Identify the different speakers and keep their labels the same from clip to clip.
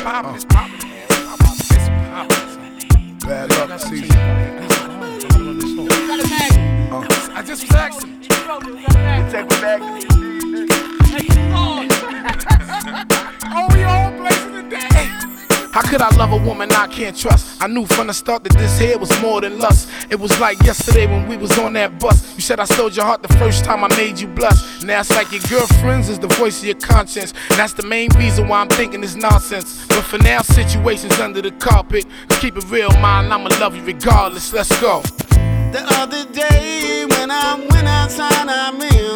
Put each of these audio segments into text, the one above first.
Speaker 1: poppin', it's poppin', man. It's poppin'.
Speaker 2: Bad luck season.
Speaker 1: I just was asking.
Speaker 2: Take me back.
Speaker 1: Oh, we all blazing today. How could I love a woman I can't trust? I knew from the start that this here was more than lust. It was like yesterday when we was on that bus. You said I stole your heart the first time I made you blush. Now it's like your girlfriend's is the voice of your conscience. And that's the main reason why I'm thinking this nonsense. But for now, situation's under the carpet. Keep it real, man, I'ma love you regardless. Let's go.
Speaker 3: The other day when I went outside, I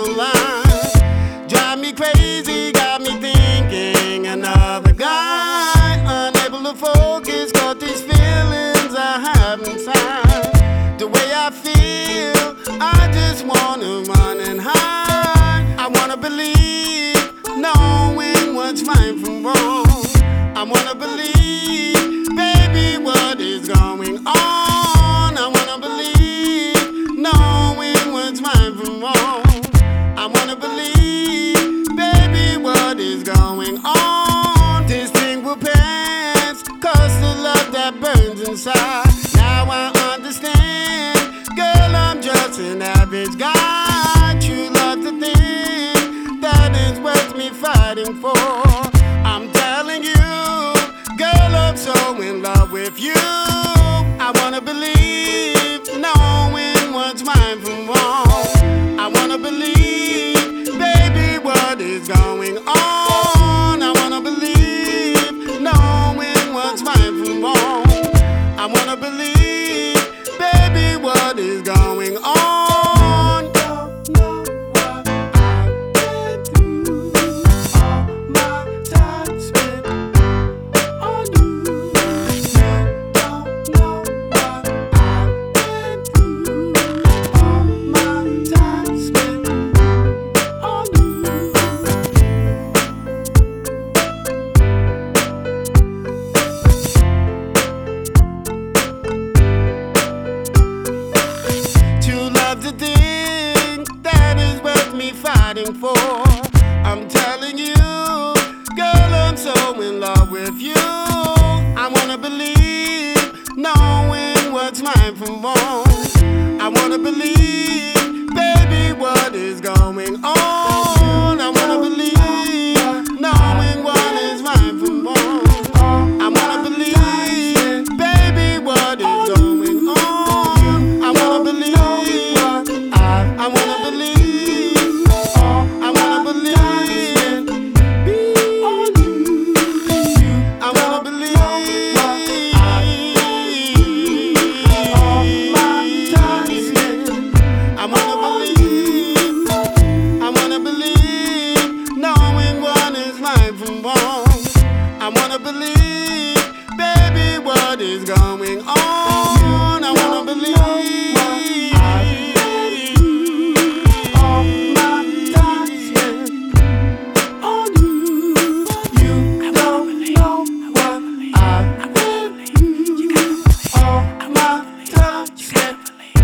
Speaker 3: realized drive me crazy, got me thinking another guy. Unable to focus, caught these feelings I have inside. The way I feel, I just wanna run and hide. I wanna believe, knowing what's right from wrong. I wanna believe, baby, what is going on? I wanna believe, knowing what's right from wrong. I wanna believe, baby, what is going on? This thing will pass, cause the love that burns inside. Now I understand, girl, I'm just an average guy. True love's the thing that is worth me fighting for. I'm telling you, girl, I'm so in love with you. I wanna believe, knowing what's right from wrong. I wanna believe, baby, what is going on? I wanna believe, knowing what's right from wrong. I wanna believe, baby, what is going on? Don't know what I've been through. All my time spent on you. Don't know what I've been through. All my time spent on you. True love's the thing that is worth me fighting for. I'm telling you, girl, I'm so in love with you. I wanna believe, knowing what's right from wrong. I wanna believe, baby, what is going on? I wanna believe, knowing what is right from wrong. I wanna believe, baby, what is going on? I wanna believe, I wanna believe, I wanna believe, I wanna believe, I wanna believe, knowing what is right from wrong. I wanna believe, baby, what is going on? I wanna believe. All my time spent on you. You don't know what I've been through. All my time spent.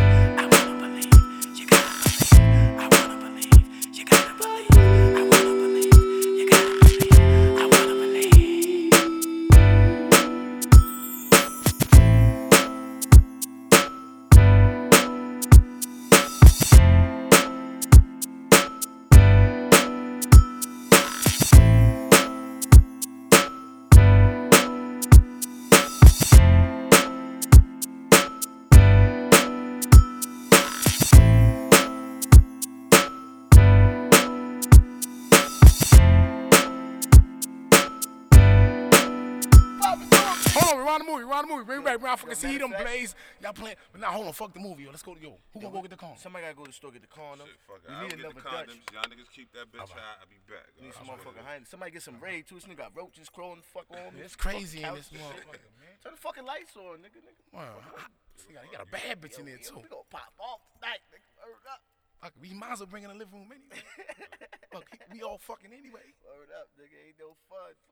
Speaker 1: Hold on, rewind the movie. Bring it back, I fucking see them blaze. Y'all playing, but now hold on, fuck the movie, yo. Let's go to yo. Who gonna go get the condom?
Speaker 4: Somebody gotta go to the store get the condom.
Speaker 2: Shit, fuck it.
Speaker 4: We
Speaker 2: I'll
Speaker 4: need
Speaker 2: get the
Speaker 4: another Dutch.
Speaker 2: condoms. Y'all niggas keep that bitch high. I'll be back.
Speaker 4: We need some motherfucking honey. Somebody get some raid too. This nigga got roaches crawling the fuck on me.
Speaker 1: It's crazy in
Speaker 4: Fuck
Speaker 1: this
Speaker 4: couch and
Speaker 1: motherfucker,
Speaker 4: shit.
Speaker 1: man.
Speaker 4: Turn the fucking lights on, nigga.
Speaker 1: Wow, he got a bad bitch in there too.
Speaker 4: We gonna pop off tonight, nigga. Word up.
Speaker 1: Fuck, we might as well bring in the living room anyway. Fuck, we all fucking anyway.
Speaker 4: Word up, nigga. Ain't no fun.